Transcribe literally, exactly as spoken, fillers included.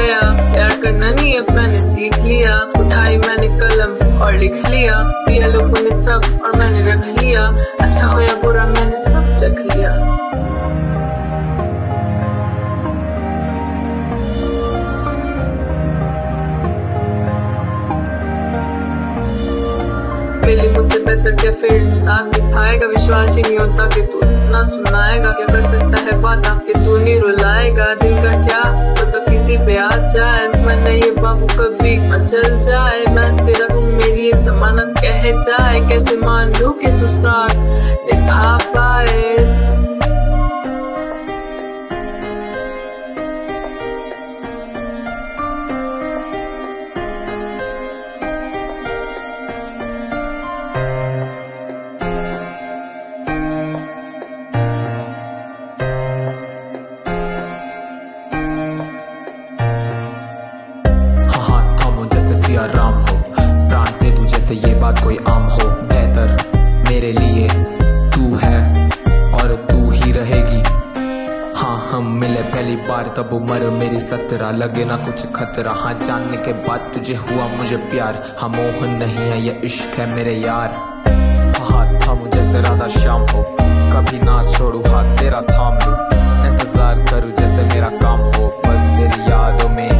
गया, प्यार करना नहीं अब मैंने सीख लिया। उठाई मैंने कलम और लिख लिया, दिया लोगों ने सब और मैंने रख लिया। अच्छा हो या बुरा मैंने सब चख लिया। मिली मुझसे बेहतर क्या फिर इंसान दिखाएगा, विश्वास ही नहीं होता कि तू इतना सुनाएगा। क्या कर सकता है वादा कि तू नहीं रुलाएगा, दिल का क्या वो तो किसी पे आ जाए। मैं नहीं बाबू कभी मचल जाए, मैं तेरा तुम मेरी एक जमानत कह जाए। कैसे मान लूं कि तू साथ निभा पाए। सिया राम हो, प्राण दे दूं जैसे ये बात कोई आम हो। बेहतर मेरे लिए तू है और तू ही रहेगी। हाँ हम मिले पहली बार तब उम्र मेरी सत्रह, लगे ना कुछ खतरा। हाँ जानने के बाद तुझे हुआ मुझे प्यार, हाँ मोह नहीं है ये इश्क है मेरे यार। हाँ था मुझे से राधा शाम हो, कभी ना छोड़ू हाथ तेरा थाम लूं। इंतजार करूं जैसे मेरा काम हो, बस तेरी यादों में